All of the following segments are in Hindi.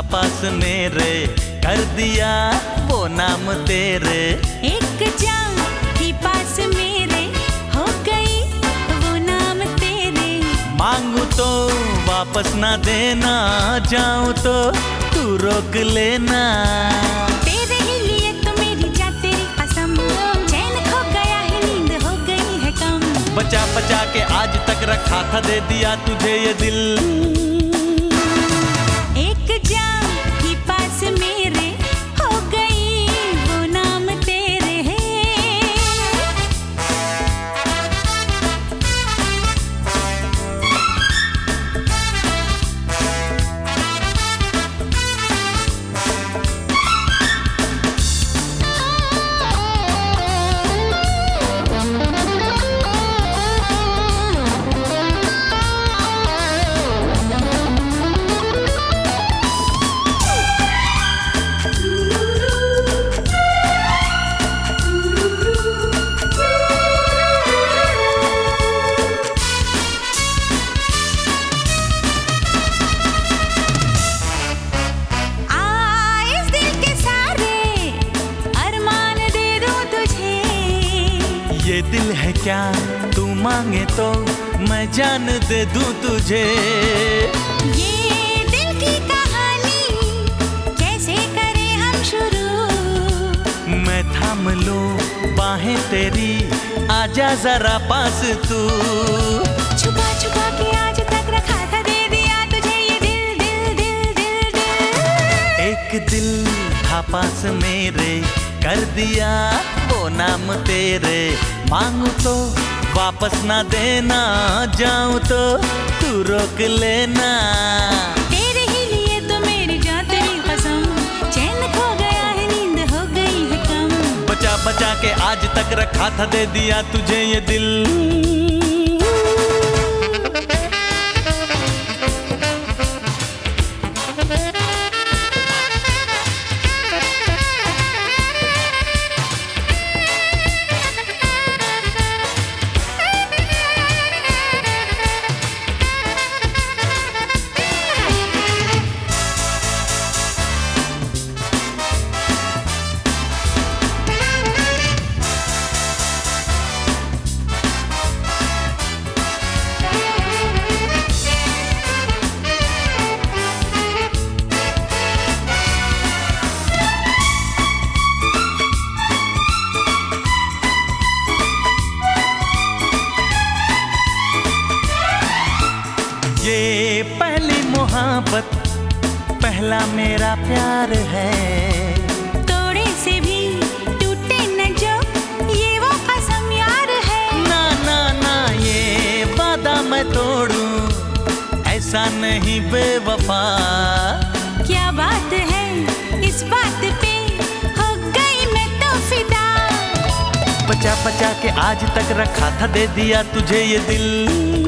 पास मेरे, कर दिया वो नाम तेरे। एक जान ही पास मेरे, हो गई वो नाम तेरे। मांगू तो वापस ना देना, जाऊं तो तू रोक लेना। तेरे ही लिए तो मेरी जा तेरी कसम, चैन खो गया है नींद हो गई है कम। बचा बचा के आज तक रखा था, दे दिया तुझे ये दिल। एक जान ही पास मेरे, हो गई वो नाम तेरे है। ये दिल है क्या तू मांगे तो मैं जान दे दूं तुझे। ये दिल की कहानी कैसे करें हम शुरू। मैं थाम लूं बाहें तेरी, आजा जरा पास तू। छुपा छुपा के आज तक रखा था, दे दिया तुझे ये दिल दिल दिल दिल दिल। एक दिल था पास मेरे, कर दिया वो नाम तेरे। मांगू तो वापस ना देना, जाऊं तो तू रोक लेना। तेरे ही लिए तो मेरी जा तेरी कसम, चैन खो गया है नींद हो गई है कम। बचा बचा के आज तक रखा था, दे दिया तुझे ये दिल। ये पहली मोहब्बत, पहला मेरा प्यार है। तोड़े से भी टूटे न जो, ये वो कसम यार है। ना ना ना ये वादा मैं तोड़ूं, ऐसा नहीं बेवफा। क्या बात है इस बात पे, हो गई मैं तो फिदा। बचा बचा के आज तक रखा था, दे दिया तुझे ये दिल।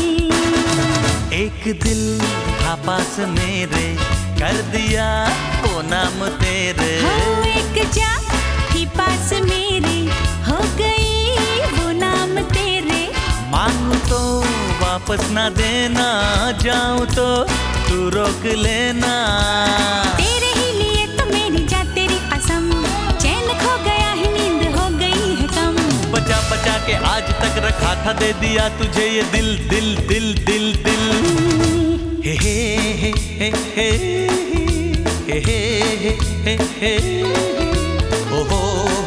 एक दिल था पास मेरे, कर दिया वो नाम तेरे। हो एक जान ही पास मेरे, हो गई वो नाम तेरे। मांगू तो वापस ना देना, जाऊं तो तू रोक लेना। तेरे ही लिए तो मेरी जा तेरी कसम, चैन खो गया है नींद हो गई है कम। बचा बचा के आज तक रखा था, दे दिया तुझे ये दिल दिल दिल दिल दिल। हे हे हे हे हे हे हे हे हे हे, ओ हो।